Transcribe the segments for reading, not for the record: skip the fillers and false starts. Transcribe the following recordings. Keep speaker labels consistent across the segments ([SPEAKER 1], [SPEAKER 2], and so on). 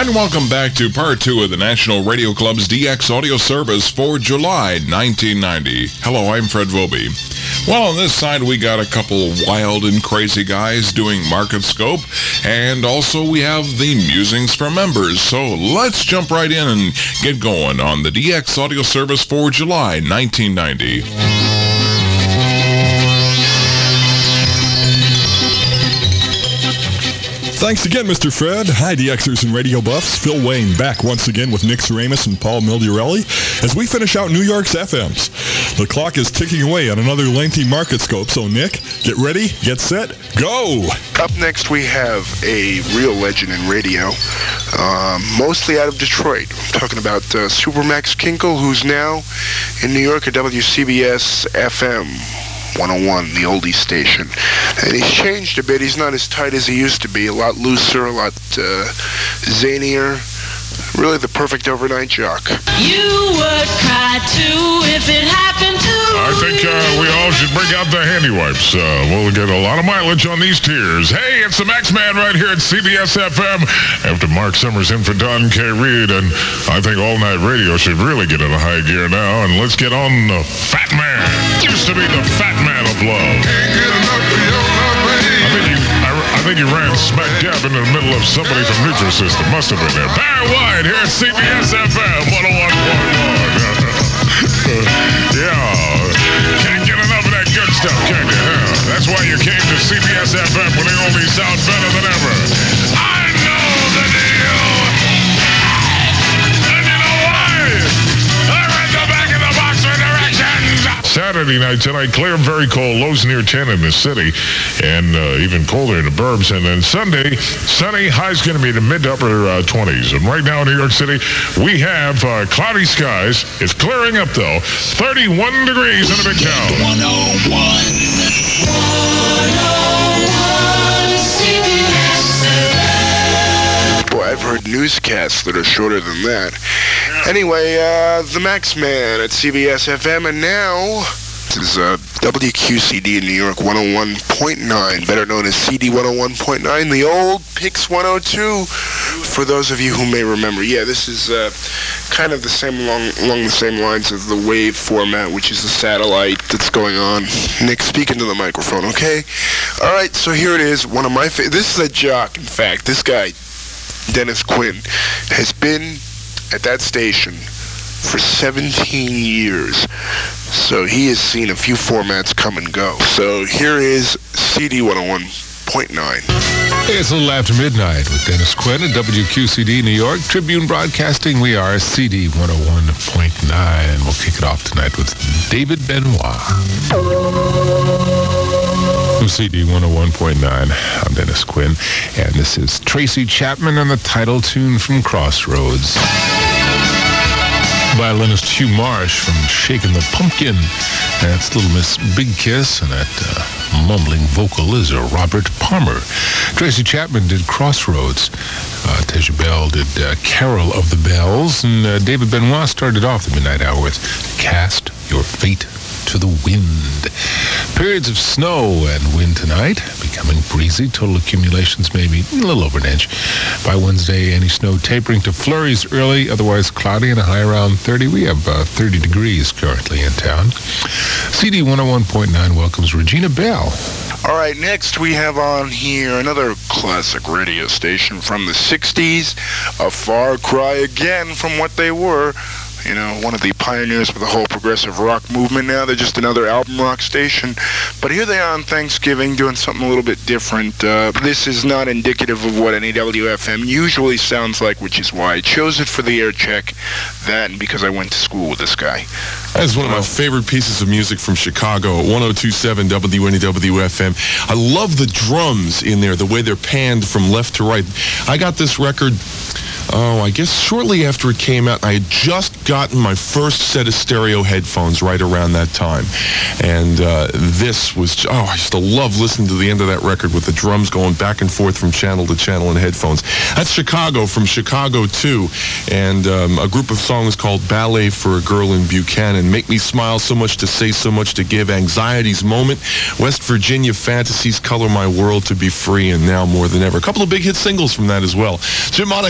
[SPEAKER 1] And welcome back to part 2 of the National Radio Club's DX audio service for July 1990. Hello, I'm Fred Vobie. Well, on this side, we got a couple wild and crazy guys doing Market Scope, and also we have the musings from members. So let's jump right in and get going on the DX audio service for July 1990.
[SPEAKER 2] Thanks again, Mr. Fred. Hi, DXers and radio buffs. Phil Wayne back once again with Nick Seramus and Paul Mildiarelli as we finish out New York's FMs. The clock is ticking away on another lengthy Market Scope, so Nick, get ready, get set, go!
[SPEAKER 3] Up next we have a real legend in radio, mostly out of Detroit. I'm talking about Supermax Kinkle, who's now in New York at WCBS FM 101, the oldie station. And he's changed a bit. He's not as tight as he used to be. A lot looser, a lot zanier. Really the perfect overnight jock.
[SPEAKER 4] You would cry too if it happened to
[SPEAKER 5] I think we all should bring out the handy wipes. We'll get a lot of mileage on these tears. Hey, it's the Max Man right here at CBS FM. After Mark Summers in for Don K. Reed, and I think All Night Radio should really get in a high gear now. And let's get on the Fat Man. Used to be the Fat Man of Love. I think you ran smack dab into the middle of somebody from Nutrisystem. Must have been there. Barry White here at CBS FM 101.1. Yeah. Can't get enough of that good stuff, can you? Huh? That's why you came to CBS FM when they only sound better than ever. I know the deal. And you know why? They're at the back of the box for directions. Saturday night tonight, clear, very cold, lows near 10 in the city, and even colder in the burbs. And then Sunday, sunny, high's going to be in the mid to upper 20s. And right now in New York City, we have cloudy skies. It's clearing up, though. 31 degrees in the big town.
[SPEAKER 4] 101.
[SPEAKER 3] Boy, I've heard newscasts that are shorter than that. Anyway, the Max Man at CBS FM, and now this is WQCD in New York 101.9, better known as CD 101.9, the old Pix 102, for those of you who may remember. Yeah, this is kind of the same along the same lines as the wave format, which is the satellite that's going on. Nick, speak into the microphone, okay? All right, so here it is. One of my this is a jock, in fact. This guy, Dennis Quinn, has been at that station for 17 years. So he has seen a few formats come and go. So here is CD 101.9.
[SPEAKER 6] It's a little after midnight with Dennis Quinn at WQCD New York. Tribune Broadcasting, we are CD 101.9. And we'll kick it off tonight with David Benoit. From CD 101.9, I'm Dennis Quinn. And this is Tracy Chapman and the title tune from Crossroads. Violinist Hugh Marsh from Shakin' the Pumpkin. That's Little Miss Big Kiss, and that mumbling vocal is Robert Palmer. Tracy Chapman did Crossroads. Teja Bell did Carol of the Bells, and David Benoit started off the Midnight Hour with Cast Your Fate to the Wind. Periods of snow and wind tonight, becoming breezy. Total accumulations maybe a little over an inch. By Wednesday, any snow tapering to flurries early, otherwise cloudy and a high around 30. We have 30 degrees currently in town. CD 101.9 welcomes Regina Bell.
[SPEAKER 3] All right, next we have on here another classic radio station from the 60s, a far cry again from what they were. You know, one of the pioneers for the whole progressive rock movement. Now they're just another album rock station. But here they are on Thanksgiving doing something a little bit different. This is not indicative of what an AWFM usually sounds like, which is why I chose it for the air check. That and because I went to school with this guy.
[SPEAKER 1] That is one of my favorite pieces of music from Chicago, 102.7 WNEW-FM. I love the drums in there, the way they're panned from left to right. I got this record, I guess shortly after it came out. I had just gotten my first set of stereo headphones right around that time. And this was, I used to love listening to the end of that record with the drums going back and forth from channel to channel in headphones. That's Chicago from Chicago 2, and a group of songs called Ballet for a Girl in Buchanan, Make Me Smile, So Much to Say, So Much to Give, Anxiety's Moment, West Virginia Fantasies, Color My World to Be Free, and Now More Than Ever. A couple of big hit singles from that as well. Jim Monahan for Pat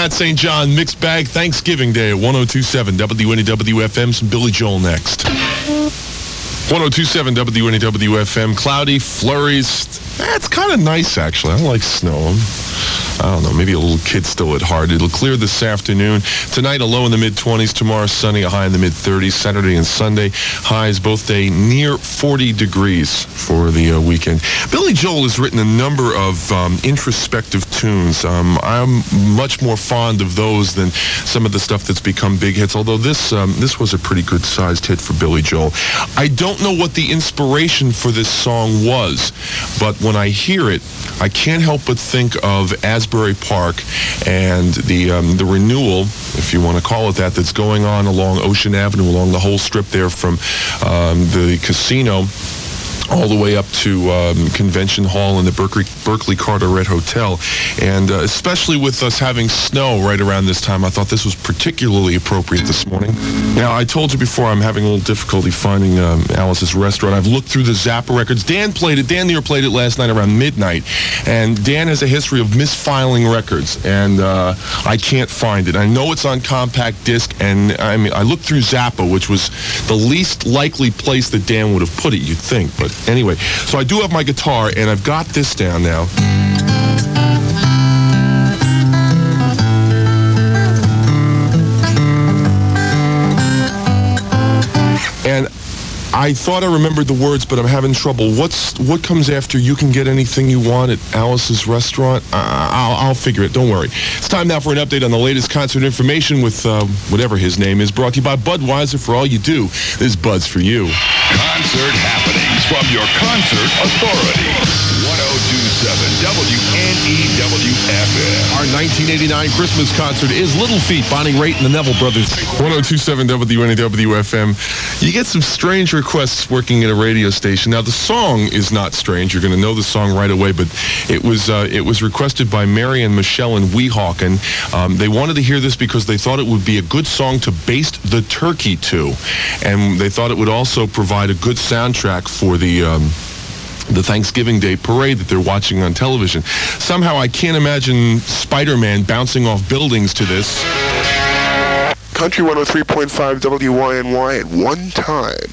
[SPEAKER 1] Pat St. John, Mixed Bag, Thanksgiving Day at 102.7 WNEW-FM. Some Billy Joel next. 102.7 WNEW-FM. Cloudy, flurries. It's kind of nice, actually. I like snow. I don't know, maybe a little kid still at heart. It'll clear this afternoon. Tonight, a low in the mid-20s. Tomorrow, sunny, a high in the mid-30s. Saturday and Sunday, highs both day near 40 degrees for the weekend. Billy Joel has written a number of introspective tunes. I'm much more fond of those than some of the stuff that's become big hits, although this was a pretty good-sized hit for Billy Joel. I don't know what the inspiration for this song was, but when I hear it, I can't help but think of Asbury Park and the renewal, if you want to call it that, that's going on along Ocean Avenue, along the whole strip there from the casino all the way up to Convention Hall and the Berkeley Carteret Hotel. And especially with us having snow right around this time, I thought this was particularly appropriate this morning. Now, I told you before I'm having a little difficulty finding Alice's Restaurant. I've looked through the Zappa records. Dan Neer played it last night around midnight. And Dan has a history of misfiling records, and I can't find it. I know it's on compact disc, and I looked through Zappa, which was the least likely place that Dan would have put it, you'd think. But anyway, so I do have my guitar, and I've got this down now. And I thought I remembered the words, but I'm having trouble. What comes after "You can get anything you want at Alice's Restaurant"? I'll figure it. Don't worry. It's time now for an update on the latest concert information with whatever his name is. Brought to you by Budweiser. For all you do, this Bud's for you.
[SPEAKER 7] Concert happenings from your concert authority. 102.7 WNEW-FM.
[SPEAKER 1] Our 1989 Christmas concert is Little Feat, Bonnie Raitt and the Neville Brothers. 102.7 WNEW-FM. You get some strange requests working at a radio station. Now, the song is not strange. You're going to know the song right away, but it was requested by Mary and Michelle in Weehawken. They wanted to hear this because they thought it would be a good song to baste the turkey to, and they thought it would also provide a good soundtrack for the Thanksgiving Day parade that they're watching on television. Somehow I can't imagine Spider-Man bouncing off buildings to this.
[SPEAKER 3] Country 103.5 WYNY at one time.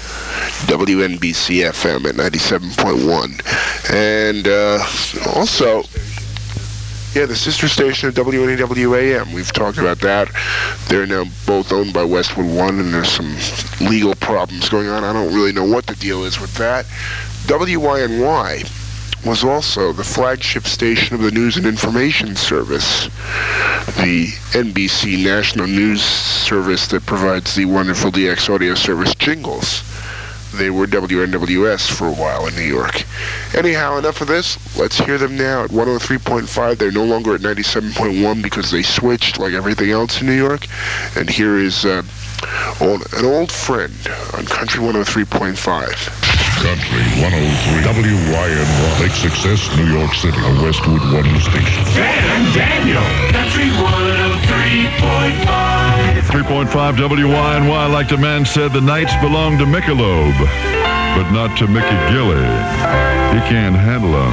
[SPEAKER 3] WNBC FM at 97.1. And also, the sister station of WNEW AM. We've talked about that. They're now both owned by Westwood One, and there's some legal problems going on. I don't really know what the deal is with that. WYNY was also the flagship station of the News and Information Service, the NBC National News Service that provides the wonderful DX audio service jingles. They were WNWS for a while in New York. Anyhow, enough of this. Let's hear them now at 103.5. They're no longer at 97.1 because they switched like everything else in New York. And here is an old friend on Country 103.5.
[SPEAKER 5] Country 103 WYNY. Lake Success, New York City, a Westwood One station.
[SPEAKER 8] Dan Daniel, Country 103.5.
[SPEAKER 9] 3.5 WYNY, like the man said, the nights belong to Michelob, but not to Mickey Gilley. He can't handle them.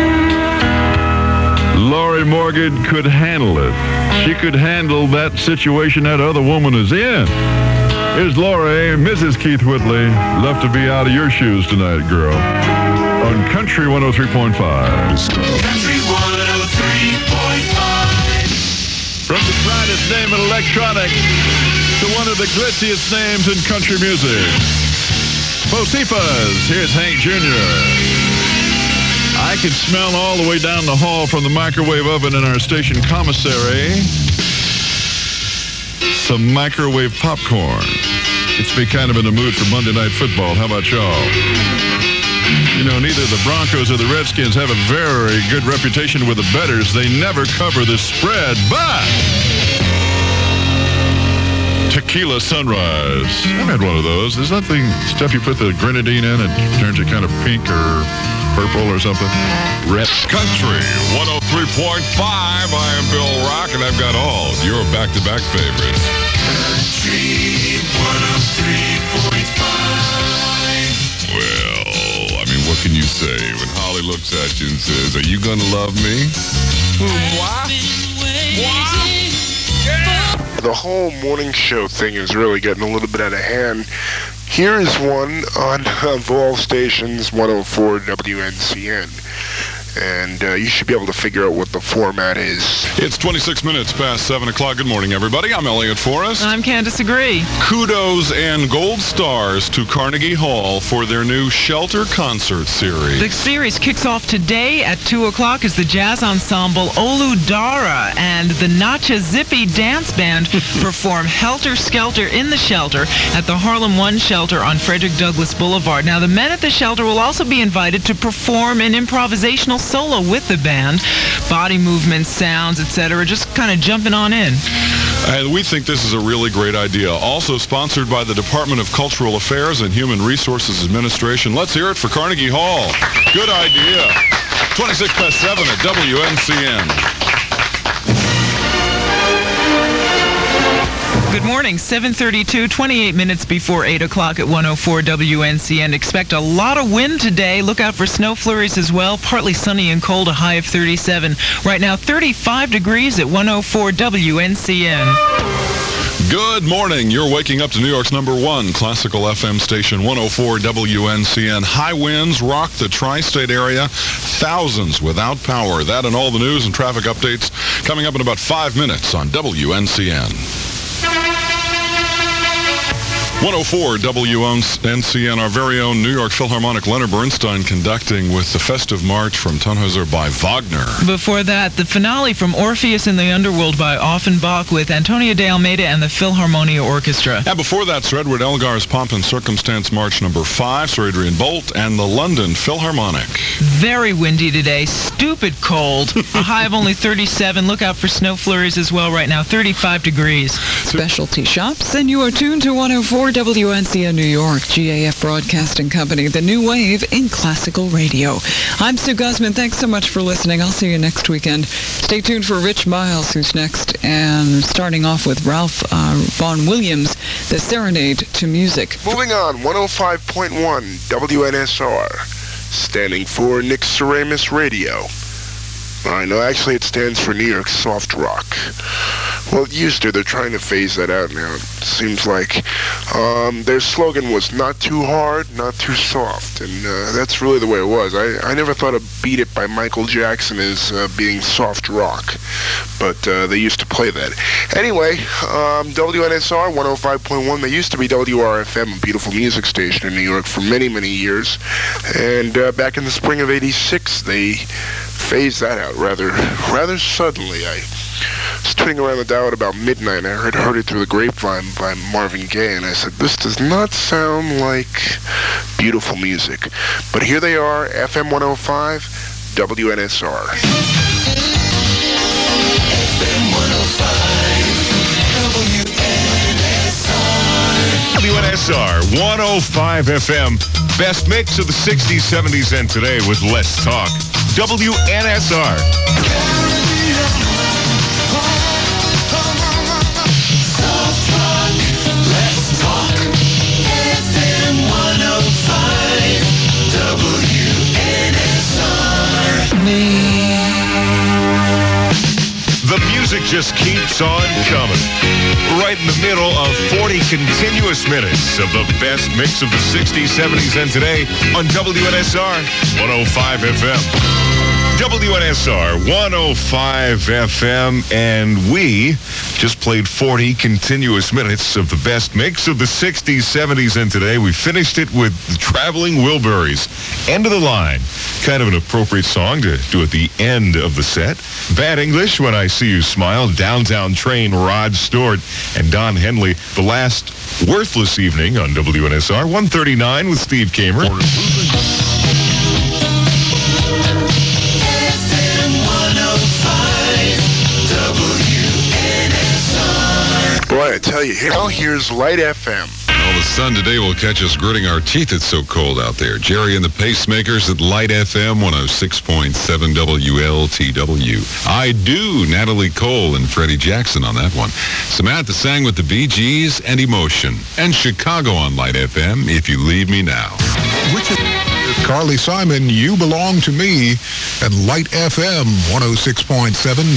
[SPEAKER 9] Lori Morgan could handle it. She could handle that situation that other woman is in. Here's Lori, Mrs. Keith Whitley. Love to be out of your shoes tonight, girl. On Country 103.5.
[SPEAKER 8] Country 103.5.
[SPEAKER 9] From the brightest name in electronic to one of the glitziest names in country music. Bocephus, here's Hank Jr. I can smell all the way down the hall from the microwave oven in our station commissary some microwave popcorn. It's me kind of in the mood for Monday Night Football. How about y'all? You know, neither the Broncos or the Redskins have a very good reputation with the bettors. They never cover the spread, but Tequila Sunrise. I've had one of those. Is that the stuff you put the grenadine in and turns it kind of pink or purple or something? Red.
[SPEAKER 7] Country 103.5. I am Bill Rock, and I've got all your back-to-back favorites.
[SPEAKER 8] Country 103.5.
[SPEAKER 7] Well, I mean, what can you say when Holly looks at you and says, "Are you gonna love me?"
[SPEAKER 4] I've been waiting
[SPEAKER 3] the whole morning show thing is really getting a little bit out of hand. Here is one on of all stations, 104 WNCN. And you should be able to figure out what the format is.
[SPEAKER 2] It's 26 minutes past 7 o'clock. Good morning, everybody. I'm Elliot Forrest.
[SPEAKER 10] I'm Candace Agree.
[SPEAKER 2] Kudos and gold stars to Carnegie Hall for their new Shelter concert series.
[SPEAKER 10] The series kicks off today at 2 o'clock as the jazz ensemble Olu Dara and the Nacha Zippy Dance Band perform Helter Skelter in the Shelter at the Harlem One Shelter on Frederick Douglass Boulevard. Now, the men at the shelter will also be invited to perform an improvisational solo with the band, body movements, sounds, etc., just kind of jumping on in.
[SPEAKER 2] And we think this is a really great idea. Also sponsored by the Department of Cultural Affairs and Human Resources Administration. Let's hear it for Carnegie Hall. Good idea. 26 past 7 at WNCN.
[SPEAKER 10] Good morning, 7:32, 28 minutes before 8 o'clock at 104 WNCN. Expect a lot of wind today. Look out for snow flurries as well. Partly sunny and cold, a high of 37. Right now, 35 degrees at 104 WNCN.
[SPEAKER 2] Good morning. You're waking up to New York's number one classical FM station, 104 WNCN. High winds rock the tri-state area. Thousands without power. That and all the news and traffic updates coming up in about 5 minutes on WNCN. 104 WNCN, our very own New York Philharmonic Leonard Bernstein conducting with the festive march from Tannhäuser by Wagner.
[SPEAKER 10] Before that, the finale from Orpheus in the Underworld by Offenbach with Antonio de Almeida and the Philharmonia Orchestra.
[SPEAKER 2] And before that, Sir Edward Elgar's Pomp and Circumstance March number 5, Sir Adrian Bolt and the London Philharmonic.
[SPEAKER 10] Very windy today, stupid cold, a high of only 37. Look out for snow flurries as well right now, 35 degrees.
[SPEAKER 11] Specialty shops, and you are tuned to 104 WNCN New York, GAF Broadcasting Company, the new wave in classical radio. I'm Sue Guzman. Thanks so much for listening. I'll see you next weekend. Stay tuned for Rich Miles, who's next, and starting off with Ralph Vaughan Williams, the Serenade to Music.
[SPEAKER 3] Moving on, 105.1 WNSR, standing for Nick Seramus Radio. I know, actually it stands for New York Soft Rock. Well, it used to. They're trying to phase that out now. It seems like their slogan was not too hard, not too soft. And that's really the way it was. I never thought of Beat It by Michael Jackson as being soft rock. But they used to play that. Anyway, WNSR 105.1. They used to be WRFM, a beautiful music station in New York for many, many years. And back in the spring of '86, they phased that out rather suddenly. I was twitting around the dial at about midnight, and I heard it through the grapevine by Marvin Gaye, and I said, this does not sound like beautiful music. But here they are, FM 105, WNSR.
[SPEAKER 8] FM 105,
[SPEAKER 5] WNSR 105 FM. Best mix of the 60s, 70s, and today with less talk. WNSR. The music just keeps on coming. Right in the middle of 40 continuous minutes of the best mix of the 60s, 70s, and today on WNSR 105 FM. WNSR 105 FM, and we just played 40 continuous minutes of the best mix of the 60s, 70s, and today we finished it with the Traveling Wilburys. End of the Line. Kind of an appropriate song to do at the end of the set. Bad English, When I See You Smile, Downtown Train, Rod Stewart, and Don Henley. The last Worthless Evening on WNSR 139 with Steve Kamer.
[SPEAKER 3] Boy, I tell you, here's Light FM.
[SPEAKER 7] Well, the sun today will catch us gritting our teeth. It's so cold out there. Jerry and the Pacemakers at Light FM 106.7 WLTW. I Do, Natalie Cole and Freddie Jackson on that one. Samantha sang with the Bee Gees and Emotion. And Chicago on Light FM, If You Leave Me Now. Which is
[SPEAKER 12] Carly Simon, You Belong to Me, at Light FM 106.7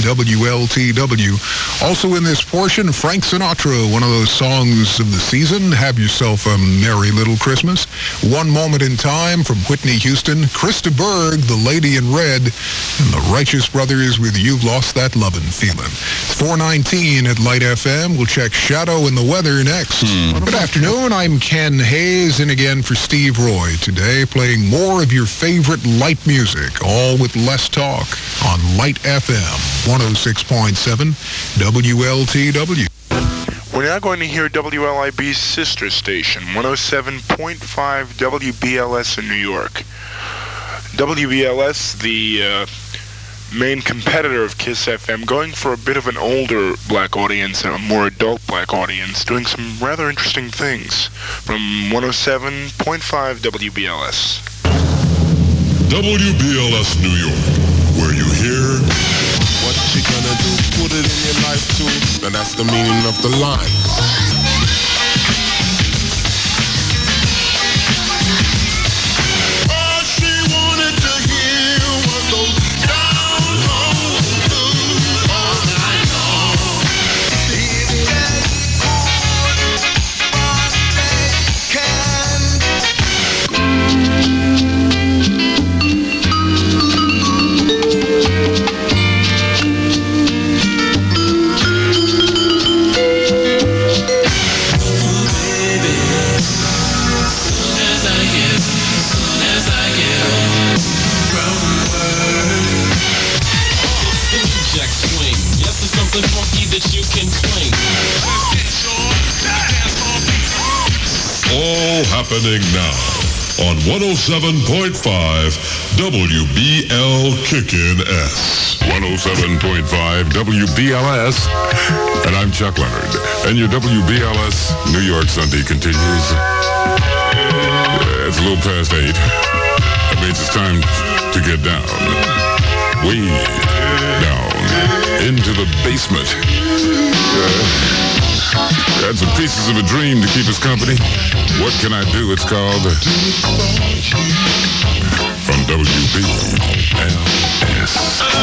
[SPEAKER 12] WLTW. Also in this portion, Frank Sinatra, one of those songs of the season, Have Yourself a Merry Little Christmas. One Moment in Time from Whitney Houston. Krista Berg, The Lady in Red, and the Righteous Brothers with You've Lost That Lovin' Feelin'. 4:19 at Light FM. We'll check Shadow and the weather next. Good afternoon. I'm Ken Hayes, in again for Steve Roy today, playing more of your favorite light music, all with less talk, on Light FM 106.7 WLTW.
[SPEAKER 3] We're now going to hear WLIB's sister station, 107.5 WBLS in New York. WBLS, the main competitor of KISS FM, going for a bit of an older black audience and a more adult black audience, doing some rather interesting things from 107.5 WBLS.
[SPEAKER 13] WBLS New York, where you hear
[SPEAKER 14] what you gonna do, put it in your life too. Now that's the meaning of the line.
[SPEAKER 13] All happening now on 107.5 WBL Kickin' S.
[SPEAKER 5] 107.5 WBLS. And I'm Chuck Leonard. And your WBLS New York Sunday continues. It's a little past 8. That means it's time to get down. Way down into the basement. Had some pieces of a dream to keep us company. What can I do? It's called from WBLS.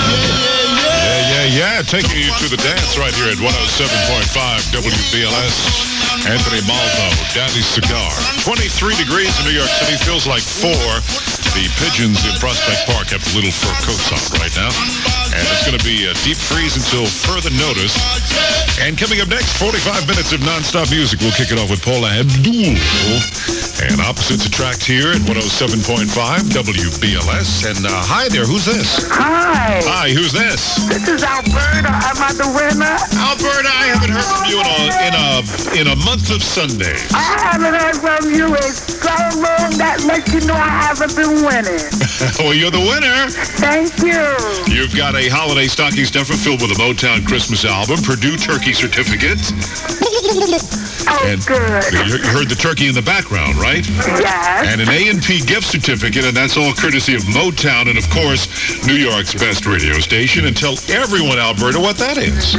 [SPEAKER 9] Yeah. Taking you to the dance right here at 107.5 WBLS. Anthony Malvo, Daddy's Cigar. 23 degrees in New York City. Feels like 4. The pigeons in Prospect Park have little fur coats on right now. And it's going to be a deep freeze until further notice. And coming up next, 45 minutes of non-stop music. We'll kick it off with Paula Abdul. And opposites attract here at 107.5 WBLS. And hi there, who's this?
[SPEAKER 15] Hi.
[SPEAKER 9] Hi, who's this?
[SPEAKER 15] This is Alberta. Am I the winner?
[SPEAKER 9] Alberta, I haven't heard from you in a month of Sundays.
[SPEAKER 15] I haven't heard from you in so long that lets you know I haven't been winning.
[SPEAKER 9] Well, you're the winner.
[SPEAKER 15] Thank you.
[SPEAKER 9] You've got a holiday stocking stuffer filled with a Motown Christmas album, Purdue turkey certificate.
[SPEAKER 15] And good.
[SPEAKER 9] You heard the turkey in the background, right?
[SPEAKER 15] Yes.
[SPEAKER 9] And an A&P gift certificate, and that's all courtesy of Motown and, of course, New York's best radio station. And tell everyone, Alberta, what that is.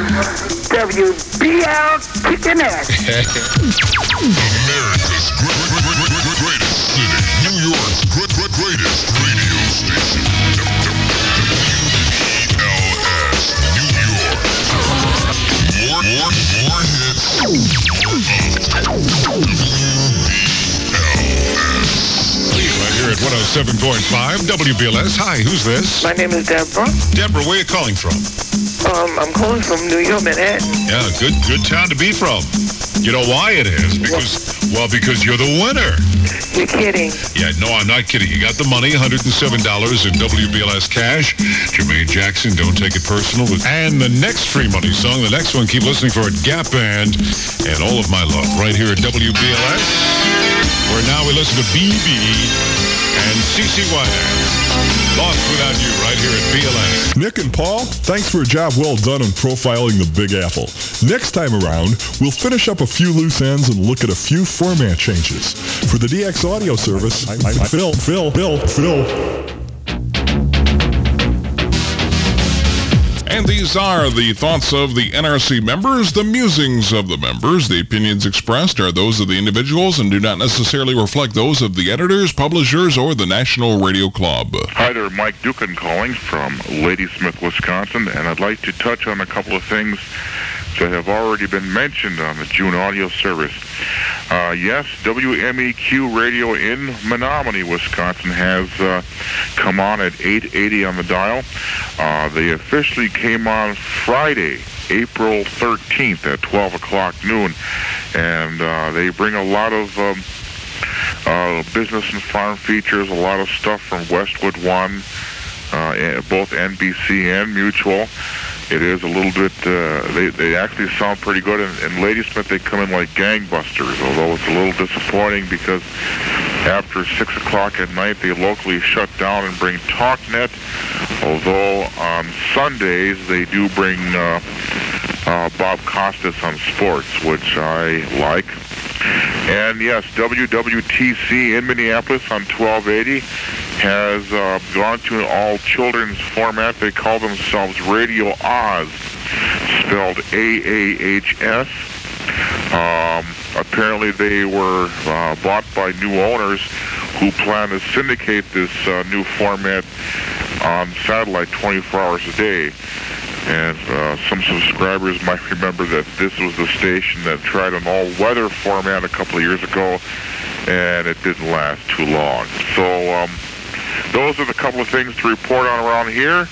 [SPEAKER 15] WBL Kickin' S.
[SPEAKER 13] America's greatest city. New York's greatest radio station. WBLS New York. More hits.
[SPEAKER 9] Right here at 107.5 WBLS. Hi, who's this?
[SPEAKER 15] My name is Deborah.
[SPEAKER 9] Deborah, where are you calling from?
[SPEAKER 15] I'm calling from New York, Manhattan.
[SPEAKER 9] Yeah, good town to be from. You know why it is? Because you're the winner.
[SPEAKER 15] You're kidding.
[SPEAKER 9] Yeah, no, I'm not kidding. You got the money, $107 in WBLS cash. Jermaine Jackson, Don't Take It Personal. And the next free money song, the next one, keep listening for it, Gap Band, and All of My Love, right here at WBLS, where now we listen to BB and CeCe Winans. Lost Without You, right here at BLS.
[SPEAKER 2] Nick and Paul, thanks for a job well done on profiling the Big Apple. Next time around, we'll finish up a few loose ends and look at a few format changes. For the DX audio service, I'm Phil.
[SPEAKER 16] And these are the thoughts of the NRC members, the musings of the members. The opinions expressed are those of the individuals and do not necessarily reflect those of the editors, publishers, or the National Radio Club.
[SPEAKER 17] Hi there, Mike Dukin calling from Ladysmith, Wisconsin, and I'd like to touch on a couple of things that have already been mentioned on the June audio service. Yes, WMEQ Radio in Menominee, Wisconsin has come on at 880 on the dial. They officially came on Friday, April 13th at 12 o'clock noon, and they bring a lot of business and farm features, a lot of stuff from Westwood One, both NBC and Mutual. It is a little bit, they actually sound pretty good. In Ladysmith, they come in like gangbusters, although it's a little disappointing because after 6 o'clock at night, they locally shut down and bring TalkNet, although on Sundays, they do bring Bob Costas on sports, which I like. And yes, WWTC in Minneapolis on 1280 has gone to an all-children's format. They call themselves Radio Oz, spelled AAHS. Apparently they were bought by new owners who plan to syndicate this new format on satellite 24 hours a day. And some subscribers might remember that this was the station that tried an all-weather format a couple of years ago, and it didn't last too long. So those are the couple of things to report on around here,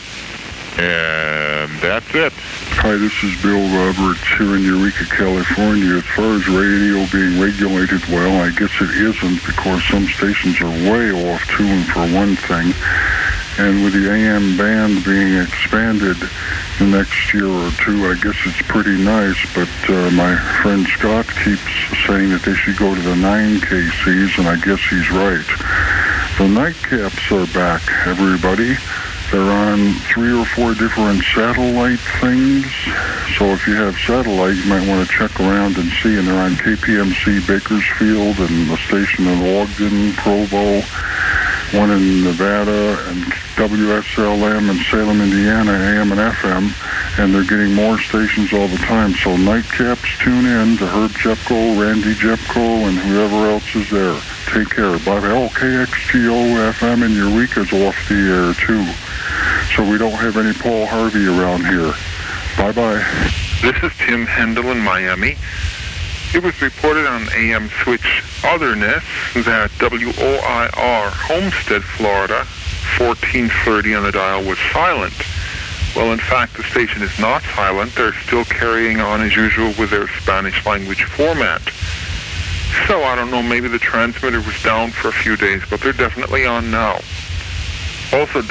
[SPEAKER 17] and that's it.
[SPEAKER 18] Hi, this is Bill Roberts here in Eureka, California. As far as radio being regulated, well, I guess it isn't because some stations are way off tune for one thing. And with the AM band being expanded the next year or two, I guess it's pretty nice. But my friend Scott keeps saying that they should go to the 9KCs, and I guess he's right. The nightcaps are back, everybody. They're on 3 or 4 different satellite things. So if you have satellite, you might want to check around and see. And they're on KPMC Bakersfield and the station in Ogden, Provo, one in Nevada, and WSLM in Salem, Indiana, AM and FM. And they're getting more stations all the time. So nightcaps, tune in to Herb Jepko, Randy Jepko, and whoever else is there. Take care. Bye. KXGO FM in Eureka's off the air, too. So we don't have any Paul Harvey around here. Bye-bye.
[SPEAKER 19] This is Tim Hendel in Miami. It was reported on AM Switch Otherness that WOIR, Homestead, Florida, 1430 on the dial was silent. Well, in fact, the station is not silent. They're still carrying on as usual with their Spanish language format. So I don't know, maybe the transmitter was down for a few days, but they're definitely on now. Also,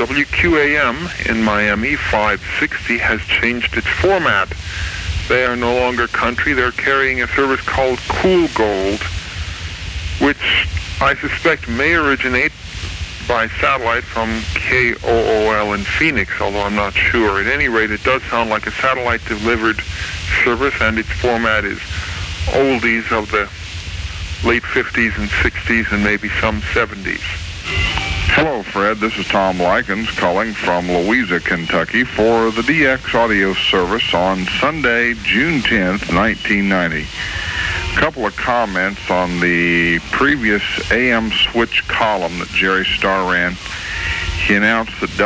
[SPEAKER 19] WQAM in Miami, 560, has changed its format. They are no longer country. They're carrying a service called Cool Gold, which I suspect may originate by satellite from KOOL in Phoenix, although I'm not sure. At any rate, it does sound like a satellite-delivered service, and its format is oldies of the late 50s and 60s and maybe some 70s.
[SPEAKER 20] Hello, Fred. This is Tom Likens calling from Louisa, Kentucky for the DX audio service on Sunday, June 10th, 1990. A couple of comments on the previous AM switch column that Jerry Starr ran. He announced that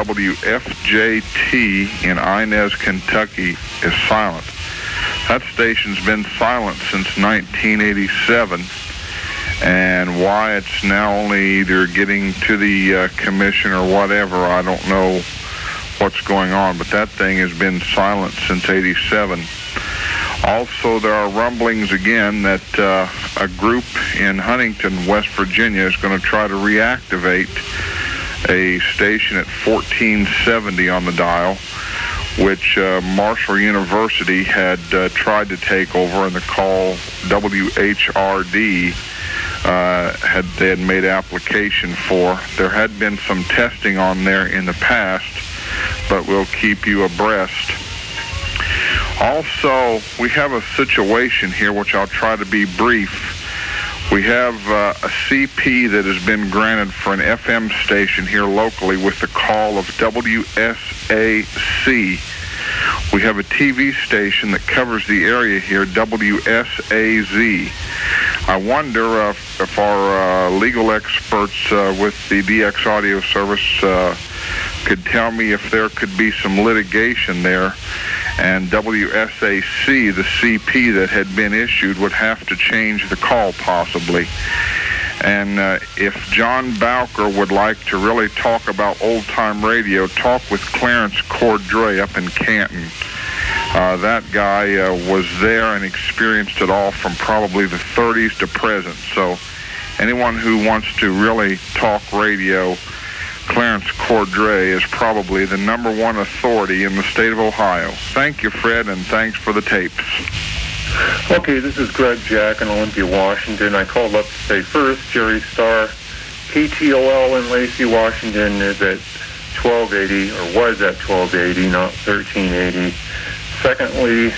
[SPEAKER 20] WFJT in Inez, Kentucky is silent. That station's been silent since 1987. And why it's now only either getting to the commission or whatever, I don't know what's going on. But that thing has been silent since 87. Also, there are rumblings again that a group in Huntington, West Virginia, is going to try to reactivate a station at 1470 on the dial, which Marshall University had tried to take over, and the call WHRD they had made application for. There had been some testing on there in the past, but we'll keep you abreast. Also, we have a situation here, which I'll try to be brief. We have a CP that has been granted for an FM station here locally with the call of WSAC. We have a TV station that covers the area here, WSAZ. I wonder if our legal experts with the DX Audio Service could tell me if there could be some litigation there, and WSAC, the CP that had been issued, would have to change the call possibly. And if John Bowker would like to really talk about old-time radio, talk with Clarence Cordray up in Canton. That guy was there and experienced it all from probably the 30s to present. So anyone who wants to really talk radio, Clarence Cordray is probably the #1 authority in the state of Ohio. Thank you, Fred, and thanks for the tapes.
[SPEAKER 21] Okay, this is Greg Jack in Olympia, Washington. I called up to say first, Jerry Starr, KTOL in Lacey, Washington is at 1280, or was at 1280, not 1380. Secondly,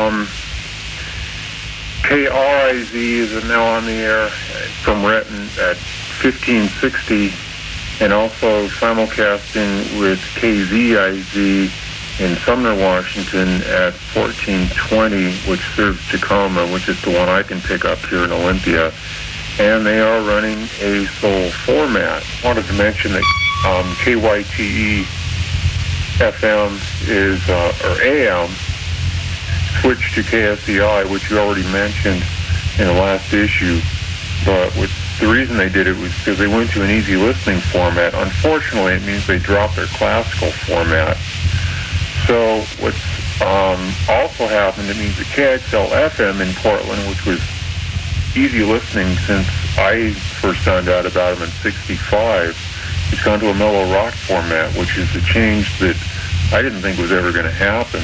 [SPEAKER 21] KRIZ is now on the air from Renton at 1560, and also simulcasting with KZIZ in Sumner, Washington at 1420, which serves Tacoma, which is the one I can pick up here in Olympia. And they are running a soul format. I wanted to mention that KYTE FM is, or AM, switched to KSEI, which you already mentioned in the last issue. But the reason they did it was because they went to an easy listening format. Unfortunately, it means they dropped their classical format. So what's also happened, it means that KXL FM in Portland, which was easy listening since I first found out about them in '65, it's gone to a mellow rock format, which is a change that I didn't think was ever going to happen.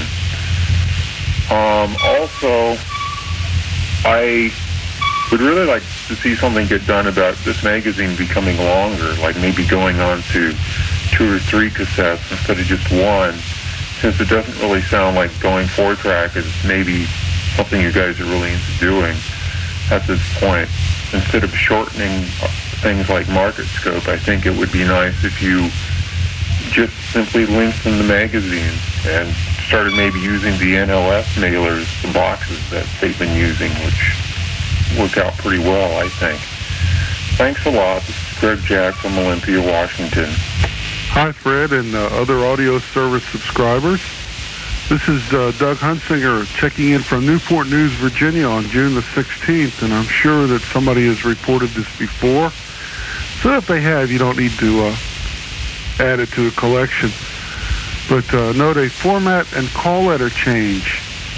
[SPEAKER 21] Also, I would really like to see something get done about this magazine becoming longer, like maybe going on to 2 or 3 cassettes instead of just one, since it doesn't really sound like going 4-track is maybe something you guys are really into doing at this point. Instead of shortening things like Market Scope, I think it would be nice if you just simply lengthened the magazine and started maybe using the NLS mailers, the boxes that they've been using, which work out pretty well, I think. Thanks a lot. This is Greg Jack from Olympia, Washington.
[SPEAKER 18] Hi, Fred, and other audio service subscribers. This is Doug Hunsinger checking in from Newport News, Virginia on June the 16th, and I'm sure that somebody has reported this before. So if they have, you don't need to add it to a collection. But note a format and call letter change.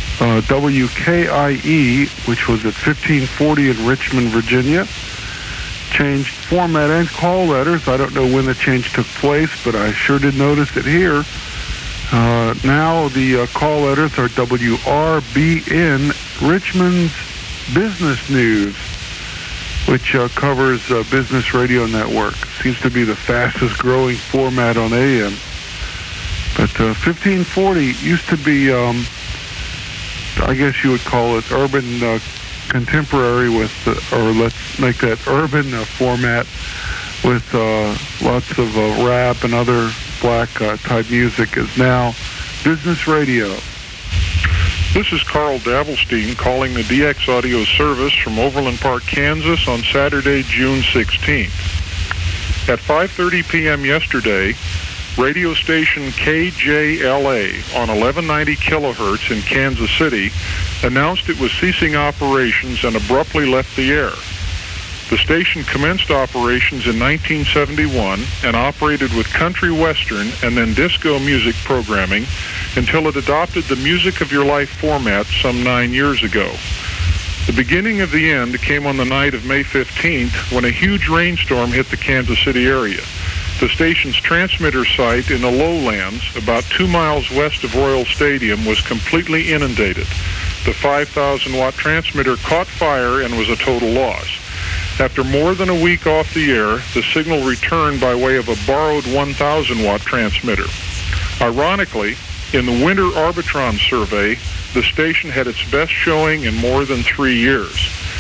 [SPEAKER 18] WKIE, which was at 1540 in Richmond, Virginia, changed format and call letters. I don't know when the change took place, but I sure did notice it here. Now the call letters are WRBN, Richmond's Business News, which covers Business Radio Network. Seems to be the fastest growing format on AM. But 1540 used to be, I guess you would call it urban contemporary with, or let's make that urban format with lots of rap and other black type music, is now Business Radio.
[SPEAKER 22] This is Carl Davelstein calling the DX Audio Service from Overland Park, Kansas on Saturday, June 16th. At 5:30 p.m. yesterday, radio station KJLA on 1190 kilohertz in Kansas City announced it was ceasing operations and abruptly left the air. The station commenced operations in 1971 and operated with country western and then disco music programming until it adopted the Music of Your Life format some 9 years ago. The beginning of the end came on the night of May 15th when a huge rainstorm hit the Kansas City area. The station's transmitter site in the lowlands, about 2 miles west of Royal Stadium, was completely inundated. The 5,000-watt transmitter caught fire and was a total loss. After more than a week off the air, the signal returned by way of a borrowed 1,000-watt transmitter. Ironically, in the Winter Arbitron survey, the station had its best showing in more than 3 years.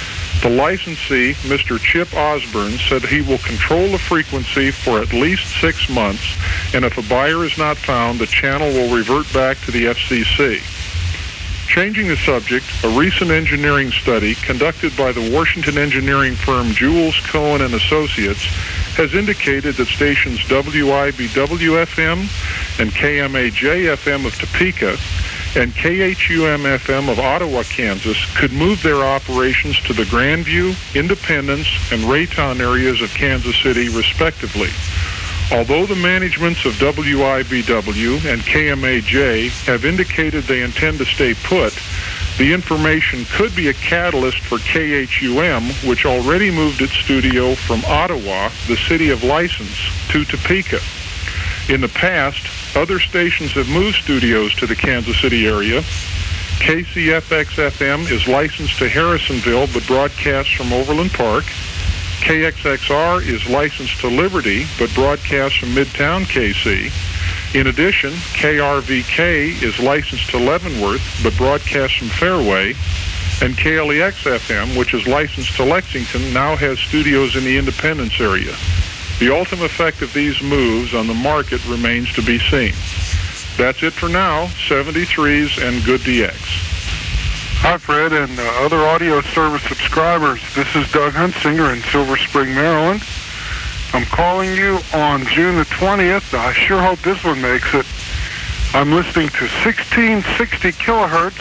[SPEAKER 22] The licensee, Mr. Chip Osborne, said he will control the frequency for at least 6 months, and if a buyer is not found, the channel will revert back to the FCC. Changing the subject, a recent engineering study conducted by the Washington engineering firm Jules Cohen and Associates has indicated that stations WIBW-FM and KMAJ-FM of Topeka and KHUM-FM of Ottawa, Kansas, could move their operations to the Grandview, Independence, and Raytown areas of Kansas City, respectively. Although the managements of WIBW and KMAJ have indicated they intend to stay put, the information could be a catalyst for KHUM, which already moved its studio from Ottawa, the city of license, to Topeka. In the past, other stations have moved studios to the Kansas City area. KCFX-FM is licensed to Harrisonville but broadcasts from Overland Park. KXXR is licensed to Liberty but broadcasts from Midtown KC. In addition, KRVK is licensed to Leavenworth but broadcasts from Fairway. And KLEX-FM, which is licensed to Lexington, now has studios in the Independence area. The ultimate effect of these moves on the market remains to be seen. That's it for now. 73s and good DX.
[SPEAKER 18] Hi, Fred, and other audio service subscribers. This is Doug Huntsinger in Silver Spring, Maryland. I'm calling you on June the 20th. I sure hope this one makes it. I'm listening to 1660 kilohertz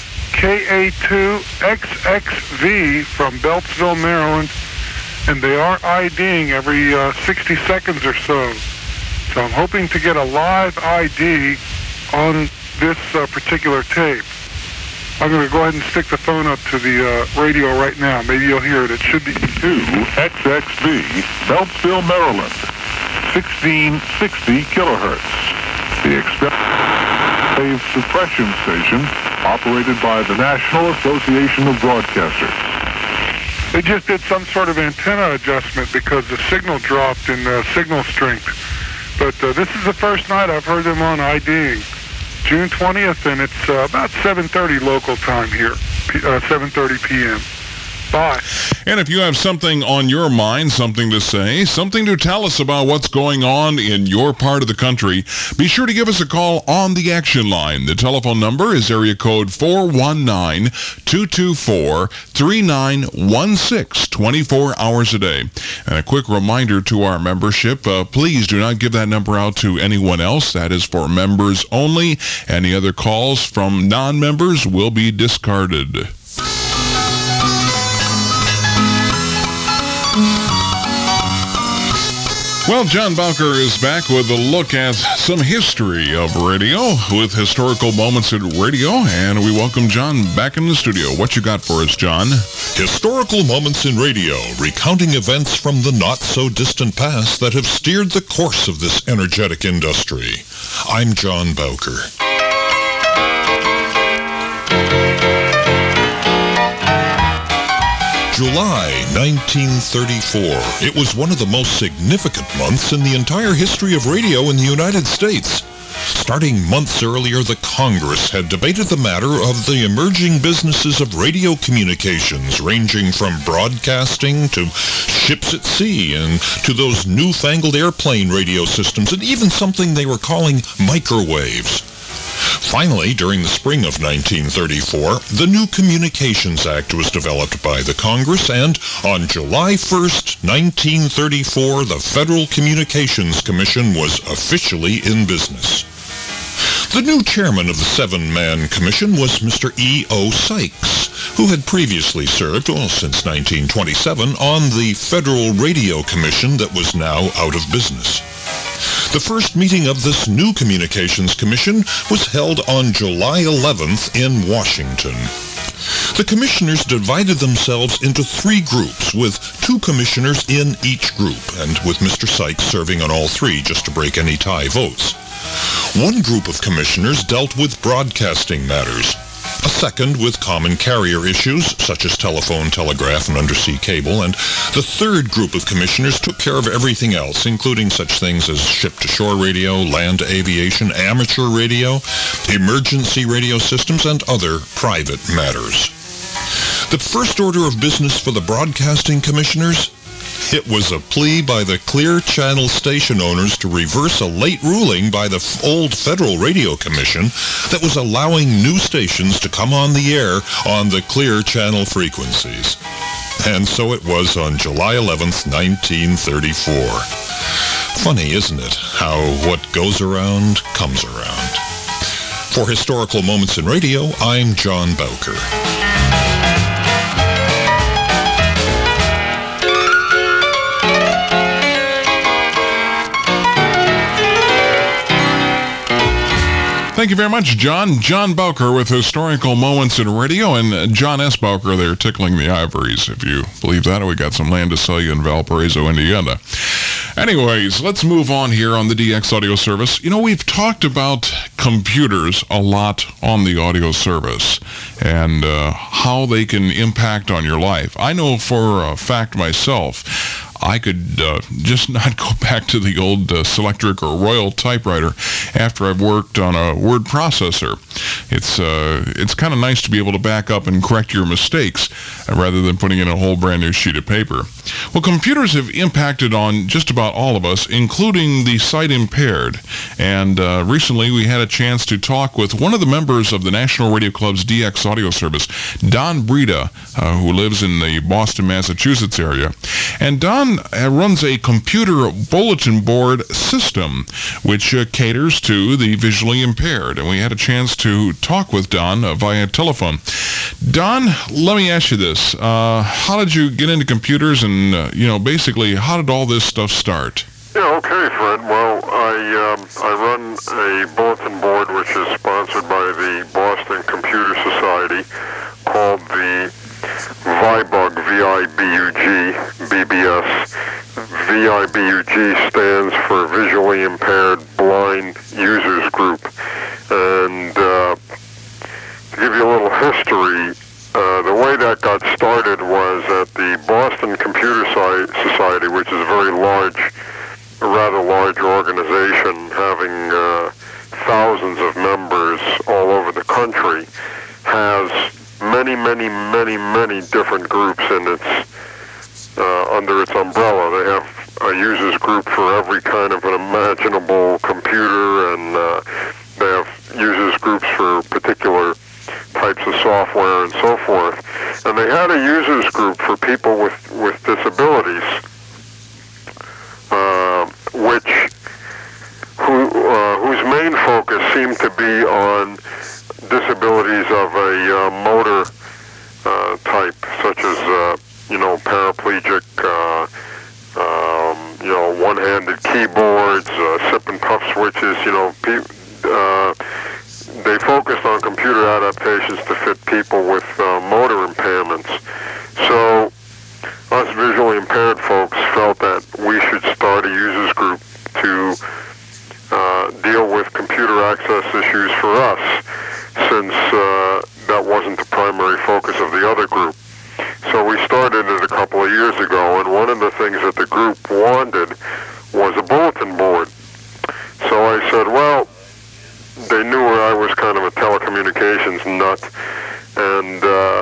[SPEAKER 18] KA2XXV from Beltsville, Maryland, and they are IDing every 60 seconds or so. So I'm hoping to get a live ID on this particular tape. I'm going to go ahead and stick the phone up to the radio right now. Maybe you'll hear it. It should be
[SPEAKER 1] 2XXV, Beltsville, Maryland, 1660 kilohertz. The wave suppression station operated by the National Association of Broadcasters.
[SPEAKER 18] They just did some sort of antenna adjustment because the signal dropped in signal strength. But this is the first night I've heard them on IDing. June 20th, and it's about 7:30 local time here, 7:30 p.m. Bye.
[SPEAKER 16] And if you have something on your mind, something to say, something to tell us about what's going on in your part of the country, be sure to give us a call on the action line. The telephone number is area code 419-224-3916, 24 hours a day. And a quick reminder to our membership, please do not give that number out to anyone else. That is for members only. Any other calls from non-members will be discarded. Well, John Bowker is back with a look at some history of radio with historical moments in radio, and we welcome John back in the studio. What you got for us, John?
[SPEAKER 6] Historical moments in radio, recounting events from the not-so-distant past that have steered the course of this energetic industry. I'm John Bowker. July 1934. It was one of the most significant months in the entire history of radio in the United States. Starting months earlier, the Congress had debated the matter of the emerging businesses of radio communications, ranging from broadcasting to ships at sea and to those newfangled airplane radio systems and even something they were calling microwaves. Finally, during the spring of 1934, the new Communications Act was developed by the Congress, and on July 1st, 1934, the Federal Communications Commission was officially in business. The new chairman of the seven-man commission was Mr. E.O. Sykes, who had previously served, since 1927, on the Federal Radio Commission that was now out of business. The first meeting of this new Communications Commission was held on July 11th in Washington. The commissioners divided themselves into three groups, with two commissioners in each group, and with Mr. Sykes serving on all three just to break any tie votes. One group of commissioners dealt with broadcasting matters, a second with common carrier issues, such as telephone, telegraph, and undersea cable, and the third group of commissioners took care of everything else, including such things as ship-to-shore radio, land aviation, amateur radio, emergency radio systems, and other private matters. The first order of business for the broadcasting commissioners? It was a plea by the Clear Channel station owners to reverse a late ruling by the old Federal Radio Commission that was allowing new stations to come on the air on the Clear Channel frequencies. And so it was on July 11th, 1934. Funny, isn't it, how what goes around comes around. For Historical Moments in Radio, I'm John Bowker.
[SPEAKER 16] Thank you very much, John. John Bowker with Historical Moments in Radio, and John S. Bowker there tickling the ivories, if you believe that. We got some land to sell you in Valparaiso, Indiana. Anyways, let's move on here on the DX audio service. You know, we've talked about computers a lot on the audio service and how they can impact on your life. I know for a fact myself, I could just not go back to the old Selectric or Royal typewriter after I've worked on a word processor. It's kind of nice to be able to back up and correct your mistakes rather than putting in a whole brand new sheet of paper. Well, computers have impacted on just about all of us, including the sight impaired. And recently we had a chance to talk with one of the members of the National Radio Club's DX audio service, Don Breda, who lives in the Boston, Massachusetts area. And Don runs a computer bulletin board system which caters to the visually impaired, and we had a chance to talk with Don via telephone. Don, let me ask you this. How did you get into computers, and, basically, how did all this stuff start?
[SPEAKER 18] Yeah, okay, Fred. Well, I run a bulletin board which is sponsored by the Boston Computer Society called the VIBUG, V-I-B-U-G, BBS. VIBUG stands for Visually Impaired Blind Users Group. And to give you a little history, the way that got started was at the Boston Computer Society, which is a rather large organization having thousands of members all over the country, has many different groups in its under its umbrella. They have a users group for every kind of an imaginable computer, and they have users groups for particular types of software and so forth. And they had a users group for people with disabilities, whose main focus seemed to be on disabilities of a motor type, such as paraplegic, one-handed keyboards, sip and puff switches. They focused on computer adaptations to fit people with motor impairments. So us visually impaired folks felt that we should start a users group to deal with computer access issues for us, since that wasn't the primary focus of the other group. So we started it a couple of years ago, and one of the things that the group wanted was a bulletin board. So I said, well, they knew I was kind of a telecommunications nut, and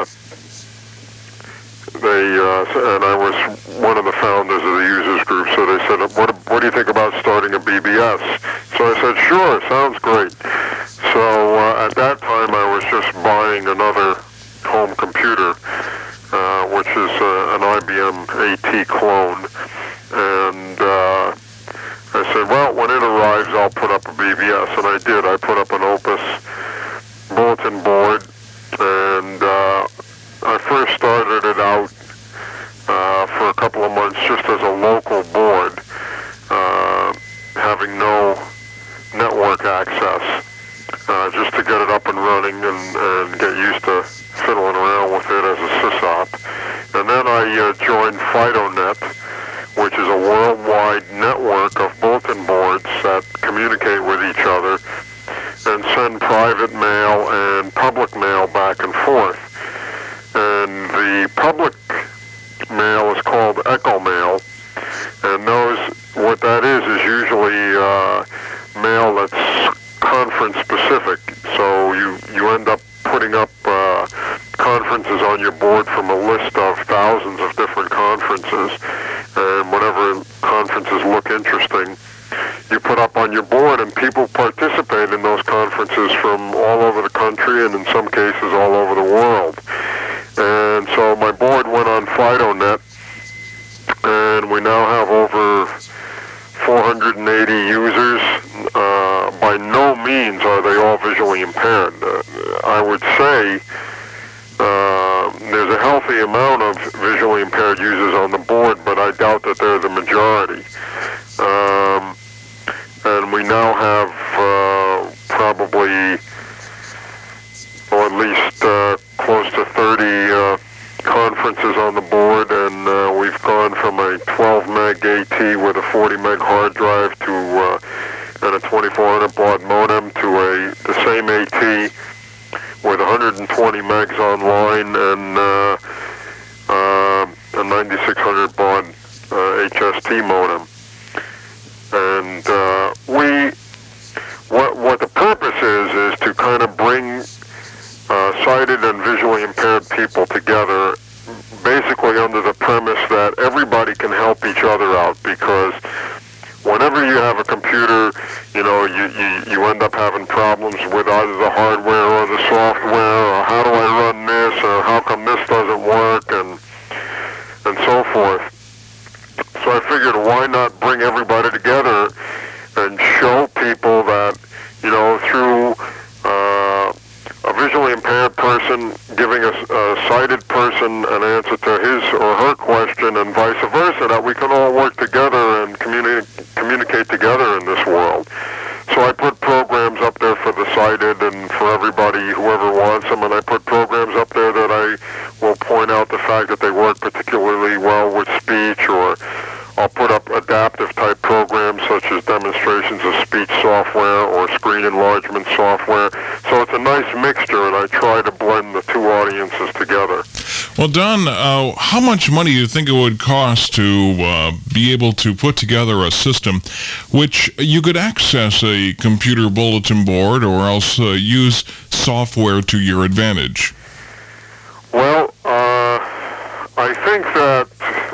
[SPEAKER 18] and I was one of the founders of the users group, so they said, what do you think about starting a BBS? So I said, sure, sounds great. So at that time I was just buying another home computer, which is an IBM AT clone, and I said, well, when it arrives I'll put up a BBS, and I did. I put up an Opus bulletin board, and I first started it out for a couple of months just as a local board, having no network access, just to get it up and running and get used to fiddling around with it as a sysop. And then I joined FidoNet, which is a worldwide network of bulletin boards that communicate with each other and send private mail and public mail back and forth. And the public mail is called Echo Mail, and what that is usually mail that's conference specific. So you end up putting up conferences
[SPEAKER 4] on your board from a list of thousands of different conferences, and whatever conferences look interesting, you put up on your board, and people participate in those conferences from all over the country and in some cases all over the world. And so my board went on FidoNet, and we now have over 480 users. By no means are they all visually impaired. I would say there's a healthy amount of visually impaired users on the board, but I doubt that they're the majority. And we now have probably, or at least close to 30 conferences on the board, and we've gone from a 12 meg AT with a 40 meg hard drive to and a 2400 baud modem to the same AT with 120 megs online and a 9600 baud HST modem. And what the purpose is to kind of bring sighted and visually impaired people together, basically under the premise that everybody can help each other out, because whenever you have a computer, you end up having problems with either the hardware or the software, or how do I run this, or how come this doesn't work, and so forth. So I figured, why not bring everybody together and show people that, through a visually impaired person giving a sighted person an answer to his or her question, and vice versa, that we can all work together and communicate together in this world. So I put programs up there for the sighted and for everybody, whoever wants them, and I put programs up there that I will point out the fact that they work particularly well with speech, or I'll put up adaptive type programs such as demonstrations of speech software or screen enlargement software. So it's a nice mixture, and I try to blend the two audiences together.
[SPEAKER 5] Well, Don, how much money do you think it would cost to be able to put together a system which you could access a computer bulletin board or else use software to your advantage?
[SPEAKER 4] Well, I think that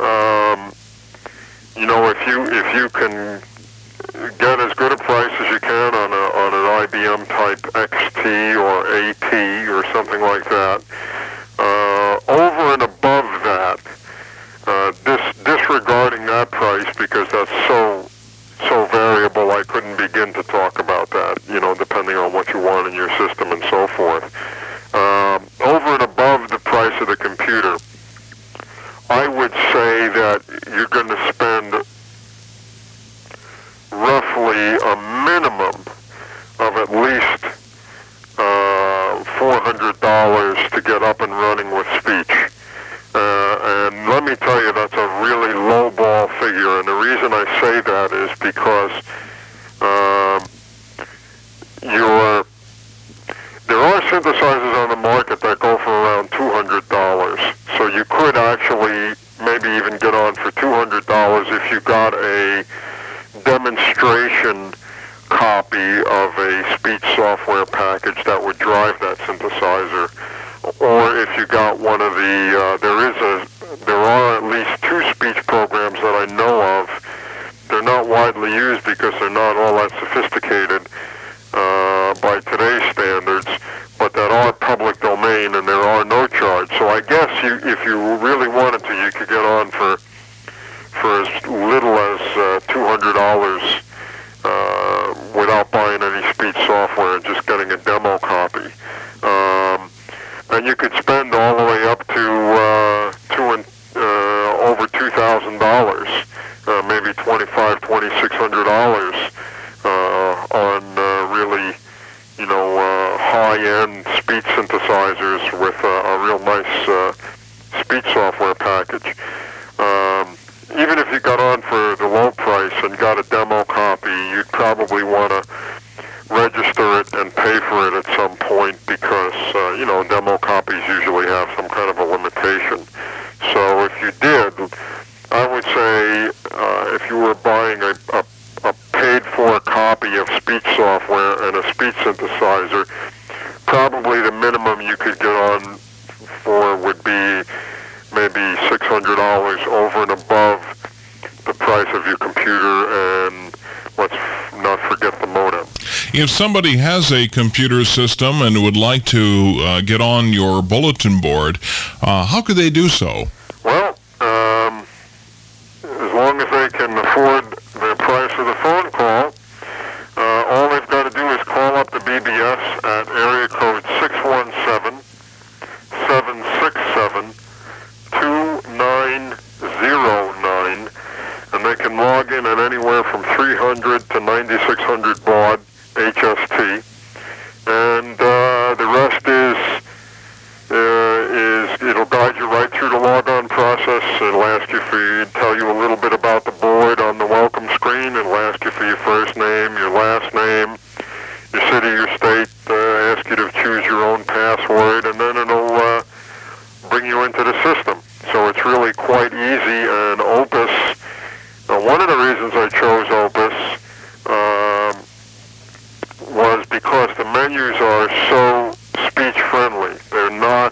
[SPEAKER 4] if you can get as good a price as you can on an IBM type XT or AT or something like that, over and above that, disregarding that price, because that's so variable, I couldn't begin to talk about that, depending on what you want in your system and so forth. Over and above the price of the computer, I would say that you're going to spend roughly a minimum of at least $400 to get up and running with speech. And let me tell you, that's a really low-ball figure. And the reason I say that is because there are synthesizers on the market that go for around $200. So you could actually maybe even get on for $200 if you got a demonstration copy of a speech software package that would drive that synthesizer, or if you got one of the there are at least two speech programs that I know of. They're not widely used because they're not all that sophisticated by today's standards, but that are public domain and there are no charge. So I guess if you really wanted to, you could get on for as little as $200 without buying any speech software and just getting a demo copy. And you could spend all the way up to over $2,000, maybe $2,500, $2,600 on really, high-end speech synthesizers with a real nice speech software package. Even if you got on for the low price and got a demo copy, you'd probably want to register it and pay for it at some point, because demo copies usually have some kind of a limitation. So if you did, I would say if you were buying a paid-for copy of speech software and a speech synthesizer, probably the minimum you could get on for would be
[SPEAKER 16] If somebody has a computer system and would like to get on your bulletin board, how could they do so?
[SPEAKER 4] Well, as long as they can afford the price of the phone call, all they've got to do is call up the BBS at area code 617-767-2909, and they can log in at anywhere from 300 to 9600 baud HST, and the rest is it'll guide you right through the logon process. It'll ask you tell you a little bit about the board on the welcome screen. It'll ask you for your first name, your last name, your city, your state, ask you to choose your own password, and then it'll bring you into the system. So it's really quite easy, and Opus, one of the reasons I chose Opus was because the menus are so speech-friendly. They're not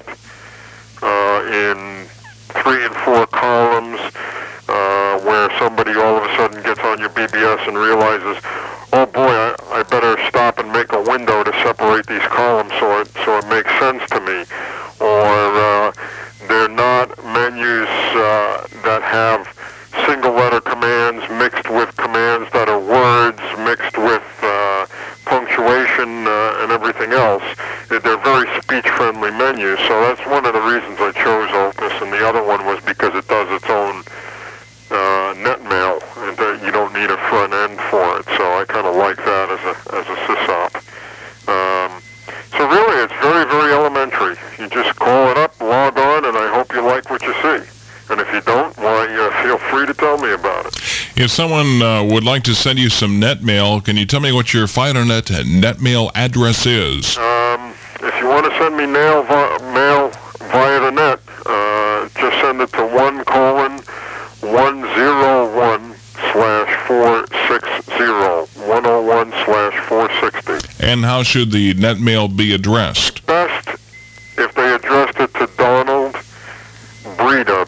[SPEAKER 4] in 3 and 4 columns where somebody all of a sudden gets on your BBS and realizes, oh boy, I better stop and make a window to separate these columns so it makes sense to me. Or they're not menus that have single-letter commands mixed with commands that are words, mixed with punctuation and everything else. They're very speech-friendly menus, so that's one of the reasons I chose Opus, and the other one was because it does its own netmail, and you don't need a front end for it, so I kind of like that as a sysop. So really, it's very, very elementary. You just call it up, log on, and I hope you like what you see. And if you don't, why, feel free to tell me about it.
[SPEAKER 16] If someone would like to send you some netmail, can you tell me what your FidoNet netmail address is?
[SPEAKER 4] If you want to send me mail via the net, just send it to 1:101/460, 101/460.
[SPEAKER 16] And how should the netmail be addressed?
[SPEAKER 4] Best if they addressed it to Donald Breda,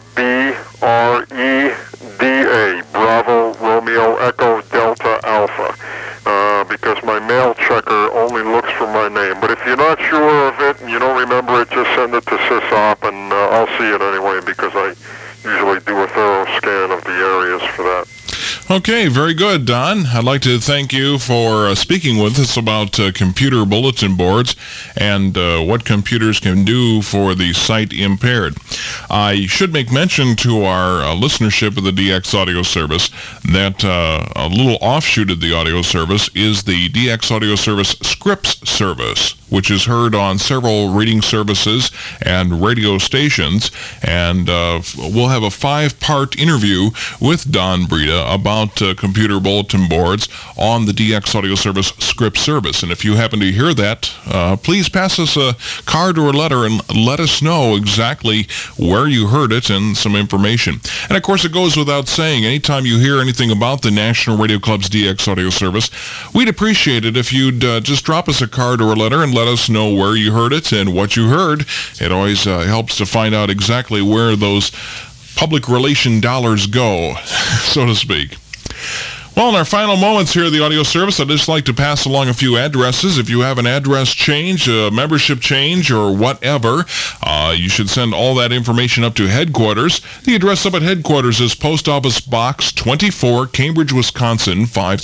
[SPEAKER 4] B-R-E-D-A, Bravo, Romeo, Echo, Delta, Alpha, because my mail checker only looks for my name. But if you're not sure of it and you don't remember it, just send it to SysOp, and I'll see it anyway, because I usually do a thorough scan of the areas for that.
[SPEAKER 16] Okay, very good, Don. I'd like to thank you for speaking with us about computer bulletin boards and what computers can do for the sight impaired. I should make mention to our listenership of the DX Audio Service that a little offshoot of the audio service is the DX Audio Service Scripts service, which is heard on several reading services and radio stations, and we'll have a 5-part interview with Don Breda about computer bulletin boards on the DX Audio Service Script service. And if you happen to hear that, please pass us a card or a letter and let us know exactly where you heard it and some information. And of course, it goes without saying, anytime you hear anything about the National Radio Club's DX Audio Service, we'd appreciate it if you'd just drop us a card or a letter and let us know where you heard it and what you heard. It always helps to find out exactly where those public relation dollars go, so to speak. Well, in our final moments here at the audio service, I'd just like to pass along a few addresses. If you have an address change, a membership change, or whatever, you should send all that information up to headquarters. The address up at headquarters is Post Office Box 24, Cambridge, Wisconsin,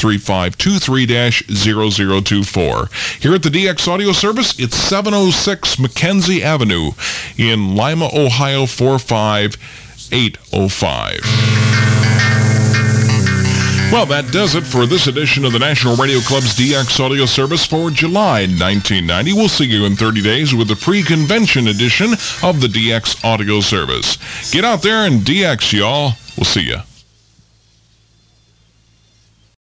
[SPEAKER 16] 535-23-0024. Here at the DX Audio Service, it's 706 Mackenzie Avenue in Lima, Ohio, 45805. Well, that does it for this edition of the National Radio Club's DX Audio Service for July 1990. We'll see you in 30 days with the pre-convention edition of the DX Audio Service. Get out there and DX, y'all. We'll see you.